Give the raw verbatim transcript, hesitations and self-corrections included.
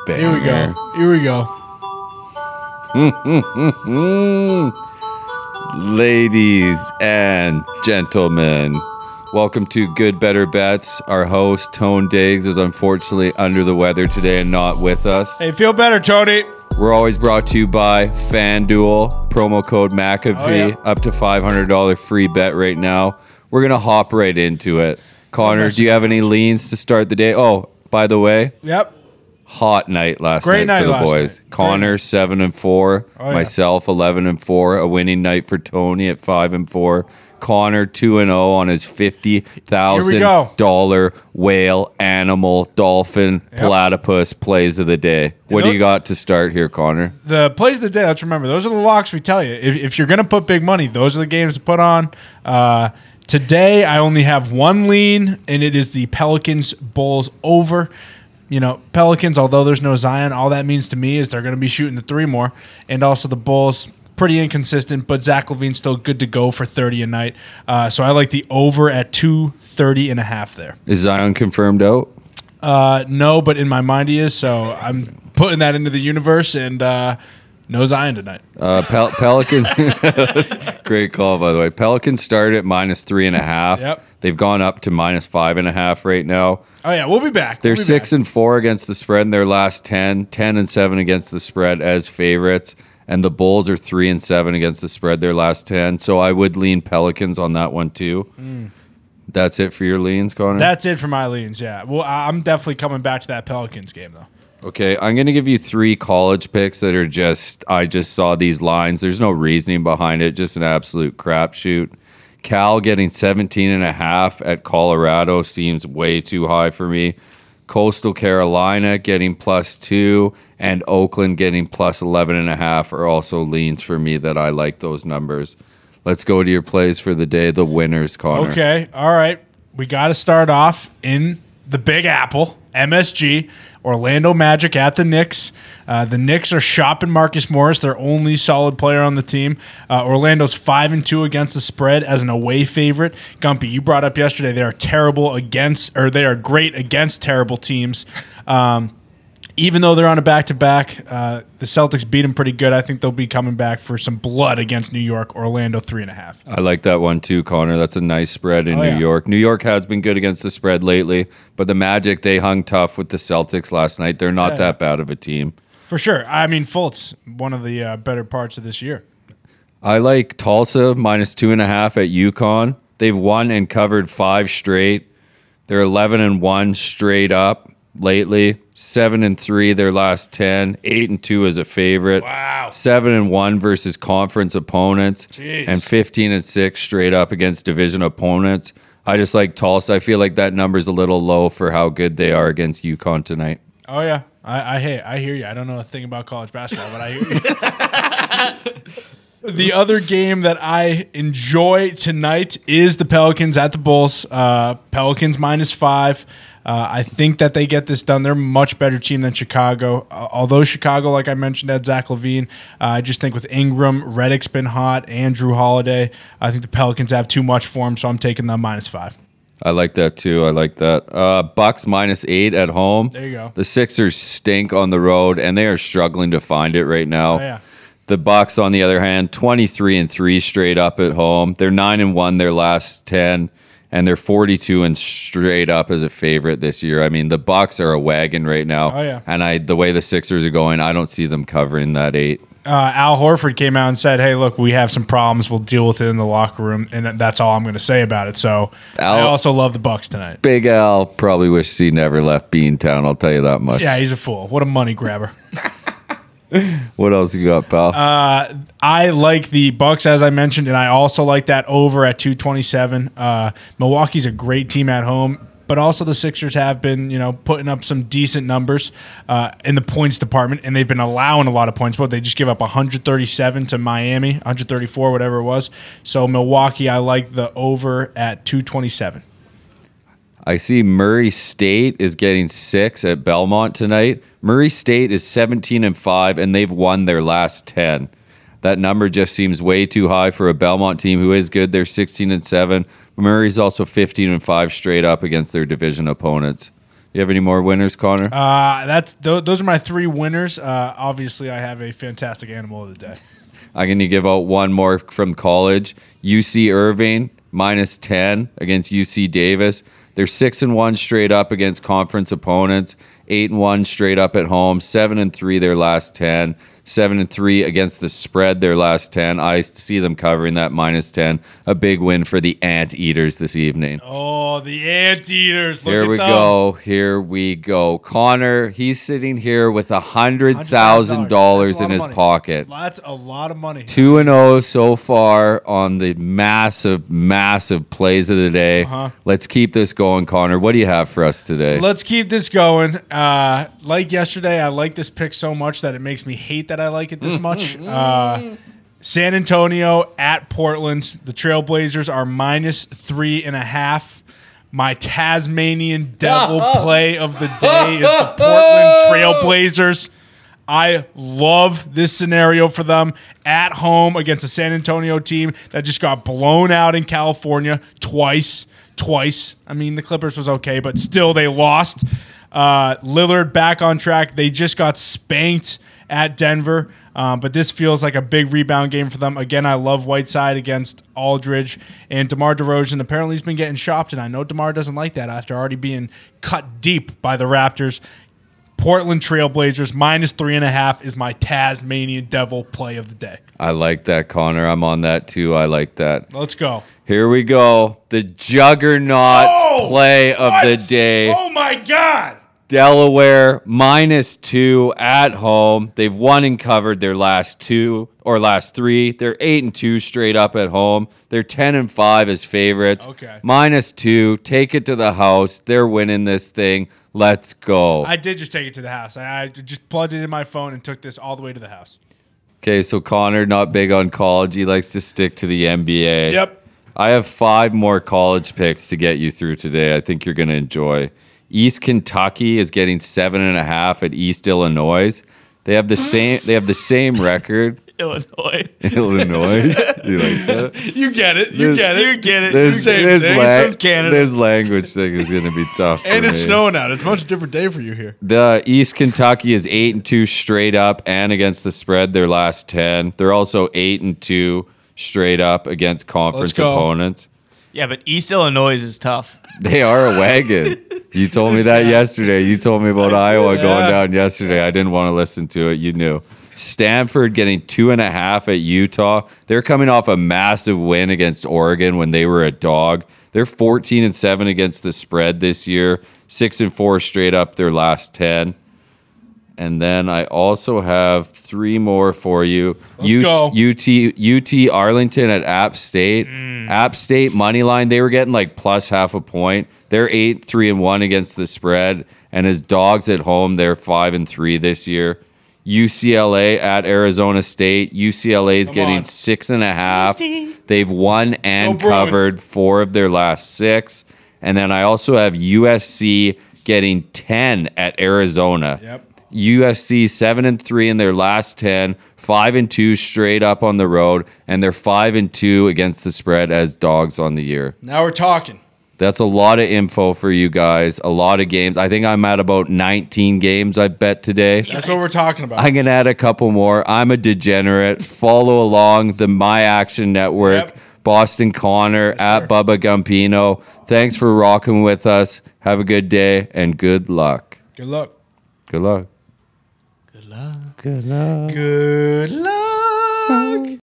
Banger. Here we go. Here we go. Ladies and gentlemen, welcome to Good Better Bets. Our host, Tone Diggs, is unfortunately under the weather today and not with us. Hey, feel better, Tony. We're always brought to you by FanDuel. Promo code McAfee. Oh, yeah. Up to five hundred dollars free bet right now. We're going to hop right into it. Connor, do you have any leans to start the day? Oh, by the way, Yep. hot night last Great night, night for the last boys. night. Connor Great. seven and four, Oh, yeah. myself eleven and four. A winning night for Tony at five and four. Connor two and zero on his fifty thousand dollar whale, animal, dolphin, platypus plays of the day. What do you got to start here, Connor? The plays of the day, let's remember, those are the locks we tell you. If, if you're going to put big money, those are the games to put on. Uh, today, I only have one lean, and it is the Pelicans Bulls over. You know, Pelicans, although there's no Zion, all that means to me is they're going to be shooting the three more. And also the Bulls, pretty inconsistent, but Zach LaVine's still good to go for thirty a night. Uh, so I like the over at two thirty and a half there. Is Zion confirmed out? Uh, no, but in my mind he is, so I'm putting that into the universe, and uh, no Zion tonight. Uh, Pel- Pelicans, great call, by the way. Pelicans started at minus three and a half. Yep. They've gone up to minus five and a half right now. Oh, yeah, we'll be back. They're we'll be six back. and four against the spread in their last ten, ten and seven against the spread as favorites. And the Bulls are three and seven against the spread their last ten. So I would lean Pelicans on that one too. Mm. That's it for your leans, Connor? That's it for my leans, yeah. Well, I- I'm definitely coming back to that Pelicans game, though. Okay, I'm going to give you three college picks that are just, I just saw these lines. There's no reasoning behind it, just an absolute crapshoot. Cal getting seventeen and a half at Colorado seems way too high for me. Coastal Carolina getting plus two and Oakland getting plus eleven and a half are also leans for me that I like those numbers. Let's go to your plays for the day, the winners, Connor. Okay, all right. We got to start off in the Big Apple, M S G, Orlando Magic at the Knicks. Uh, the Knicks are shopping Marcus Morris, their only solid player on the team. Uh, Orlando's five and two against the spread as an away favorite. Gumpy, you brought up yesterday they are terrible against, or they are great against terrible teams. Um, even though they're on a back-to-back, uh, the Celtics beat them pretty good. I think they'll be coming back for some blood against New York. Orlando three and a half. I like that one too, Connor. That's a nice spread in Oh, New yeah. York. New York has been good against the spread lately, but the Magic, they hung tough with the Celtics last night. They're not Yeah. that bad of a team. For sure. I mean, Fultz, one of the uh, better parts of this year. I like Tulsa minus two and a half at UConn. They've won and covered five straight. They're eleven and one straight up lately. Seven and three their last ten. Eight and two as a favorite. Wow. Seven and one versus conference opponents. Jeez. And fifteen and six straight up against division opponents. I just like Tulsa. I feel like that number's a little low for how good they are against UConn tonight. Oh, yeah. I, I hey, I hear you. I don't know a thing about college basketball, but I hear you. The other game that I enjoy tonight is the Pelicans at the Bulls. Uh, Pelicans minus five. Uh, I think that they get this done. They're a much better team than Chicago. Uh, although Chicago, like I mentioned, had Zach LaVine, uh, I just think with Ingram, Redick's been hot, and Drew Holiday, I think the Pelicans have too much for them, so I'm taking them minus five. I like that too. I like that. Uh, Bucks minus eight at home. There you go. The Sixers stink on the road, and they are struggling to find it right now. Oh, yeah. The Bucks, on the other hand, twenty-three and three straight up at home. They're nine and one their last ten, and they're forty-two and straight up as a favorite this year. I mean, the Bucks are a wagon right now. Oh, yeah. And I, the way the Sixers are going, I don't see them covering that eight. Uh, Al Horford came out and said, hey, look, we have some problems. We'll deal with it in the locker room, and that's all I'm going to say about it. So Al- I also love the Bucks tonight. Big Al probably wishes he never left Beantown. I'll tell you that much. Yeah, he's a fool. What a money grabber. What else you got, pal? Uh, I like the Bucks, as I mentioned, and I also like that over at two twenty-seven. Uh, Milwaukee's a great team at home, but also the Sixers have been, you know, putting up some decent numbers uh, in the points department, and they've been allowing a lot of points. But they just give up one thirty-seven to Miami, one thirty-four, whatever it was. So Milwaukee, I like the over at two twenty-seven. I see Murray State is getting six at Belmont tonight. Murray State is seventeen and five, and they've won their last ten. That number just seems way too high for a Belmont team who is good. They're sixteen and seven. Murray's also fifteen and five straight up against their division opponents. You have any more winners, Connor? Uh, that's th- those are my three winners. Uh, obviously, I have a fantastic animal of the day. I'm going to give out one more from college. U C Irving, minus ten against U C Davis. They're six and one straight up against conference opponents, eight and one straight up at home, seven and three their last ten, seven and three against the spread their last ten. I see them covering that minus ten. A big win for the Anteaters this evening. Oh, the Anteaters! Look Here at we them. go. Here we go. Connor, he's sitting here with a hundred thousand dollars in his pocket. That's a lot of money. Two and zero so far on the massive, massive plays of the day. Uh-huh. Let's keep this going, Connor. What do you have for us today? Let's keep this going. Uh, like yesterday, I like this pick so much that it makes me hate that I like it this much. Uh, San Antonio at Portland. The Trailblazers are minus three and a half. My Tasmanian Devil play of the day is the Portland Trailblazers. I love this scenario for them at home against a San Antonio team that just got blown out in California twice. Twice. I mean, the Clippers was okay, but still they lost. Uh, Lillard back on track. They just got spanked at Denver, um, but this feels like a big rebound game for them. Again, I love Whiteside against Aldridge, and DeMar DeRozan apparently has been getting shopped, and I know DeMar doesn't like that after already being cut deep by the Raptors. Portland Trailblazers minus three and a half is my Tasmanian Devil play of the day. I like that, Connor. I'm on that too. I like that. Let's go. Here we go. The juggernaut Oh, play of what? the day. Oh my God. Delaware minus two at home. They've won and covered their last two or last three. They're eight and two straight up at home. They're ten and five as favorites. Okay. Minus two. Take it to the house. They're winning this thing. Let's go. I did just take it to the house. I, I just plugged it in my phone and took this all the way to the house. Okay, so Connor, not big on college. He likes to stick to the N B A. Yep. I have five more college picks to get you through today. I think you're going to enjoy. East Kentucky is getting seven and a half at East Illinois. They have the same. They have the same record. Illinois. Illinois. You like that? You get it. You This- get it. You get it. This, Same this, thing. la- It's from Canada. this language thing is going to be tough. And for it's me. snowing out. It's a much different day for you here. The East Kentucky is eight and two straight up and against the spread their last ten. They're also eight and two straight up against conference Let's go. opponents. Yeah, but East Illinois is tough. They are a wagon. You told me that yesterday. You told me about Iowa going down yesterday. I didn't want to listen to it. You knew. Stanford getting two and a half at Utah. They're coming off a massive win against Oregon when they were a dog. They're fourteen and seven against the spread this year. Six and four straight up their last ten. And then I also have three more for you. Let's go. U T U T Arlington at App State. App State money line. They were getting like plus half a point. They're eight three and one against the spread. And as dogs at home, they're five and three this year. U C L A at Arizona State. U C L A is Come getting on. six and a half. They've won and Go Bruins. covered four of their last six. And then I also have U S C getting ten at Arizona. Yep. U S C seven and three in their last ten, five and two straight up on the road, and they're five and two against the spread as dogs on the year. Now we're talking. That's a lot of info for you guys. A lot of games. I think I'm at about nineteen games I bet today. That's what we're talking about. I'm gonna add a couple more. I'm a degenerate. Follow along the My Action Network. Yep. Boston Connor at sir. Bubba Gumpino. Thanks for rocking with us. Have a good day and good luck. Good luck. Good luck. Good luck. Good luck. Good luck.